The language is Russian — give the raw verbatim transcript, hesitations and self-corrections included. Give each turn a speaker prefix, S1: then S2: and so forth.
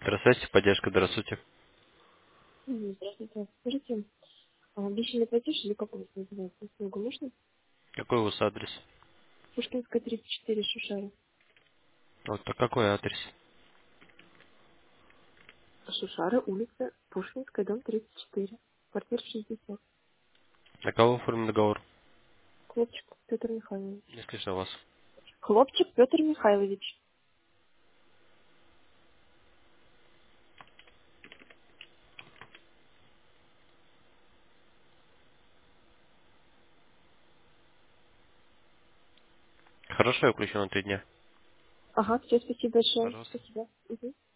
S1: Здравствуйте, поддержка, здравствуйте.
S2: Мгм. Здравствуйте. Скажите, а обещанный платеж или как он называется? Услуга можно?
S1: Какой у вас адрес?
S2: Пушкинская, тридцать четыре, Шушара.
S1: Вот, а какой адрес?
S2: Шушара, улица Пушкинская, дом тридцать четыре. Квартира шестьдесят.
S1: На кого оформлен договор?
S2: Хлопчик Петр Михайлович.
S1: Не слышно вас.
S2: Хлопчик Петр Михайлович.
S1: Хорошо, я включу на три дня.
S2: Ага, все, спасибо большое.
S1: Пожалуйста.
S2: Спасибо. Мгм.